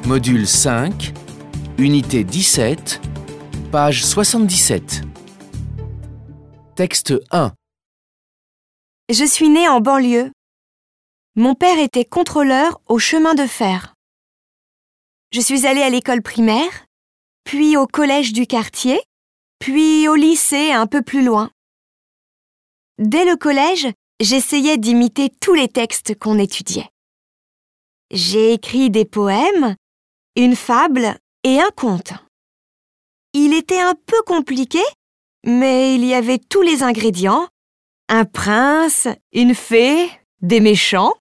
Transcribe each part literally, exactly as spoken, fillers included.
Module cinq, unité dix-sept, page soixante-dix-sept. Texte un. Je suis née en banlieue. Mon père était contrôleur au chemin de fer. Je suis allée à l'école primaire, puis au collège du quartier, puis au lycée un peu plus loin. Dès le collège, j'essayais d'imiter tous les textes qu'on étudiait. J'ai écrit des poèmes, une fable et un conte. Il était un peu compliqué, mais il y avait tous les ingrédients. Un prince, une fée, des méchants.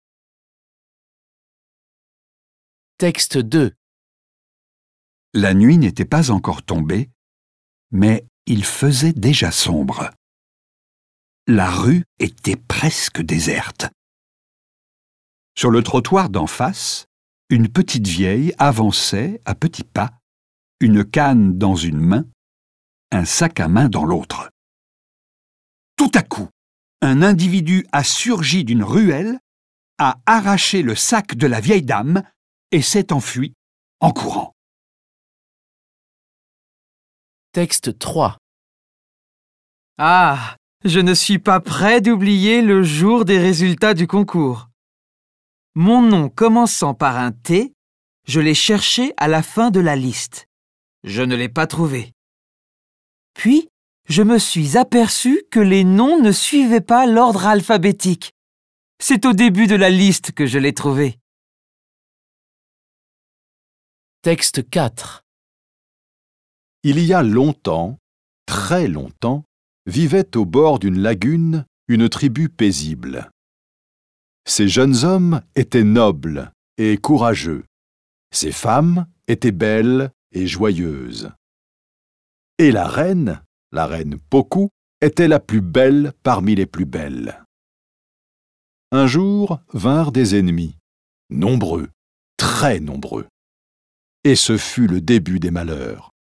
Texte deux. La nuit n'était pas encore tombée, mais il faisait déjà sombre. La rue était presque déserte. Sur le trottoir d'en face, une petite vieille avançait à petits pas, une canne dans une main, un sac à main dans l'autre. Tout à coup, un individu a surgi d'une ruelle, a arraché le sac de la vieille dame et s'est enfui en courant. Texte trois. Ah, je ne suis pas prêt d'oublier le jour des résultats du concours. Mon nom commençant par un T, je l'ai cherché à la fin de la liste. Je ne l'ai pas trouvé. Puis, je me suis aperçu que les noms ne suivaient pas l'ordre alphabétique. C'est au début de la liste que je l'ai trouvé. Texte quatre. Il y a longtemps, très longtemps, vivait au bord d'une lagune une tribu paisible. Ces jeunes hommes étaient nobles et courageux. Ces femmes étaient belles et joyeuses. Et la reine, la reine Poku, était la plus belle parmi les plus belles. Un jour vinrent des ennemis, nombreux, très nombreux. Et ce fut le début des malheurs.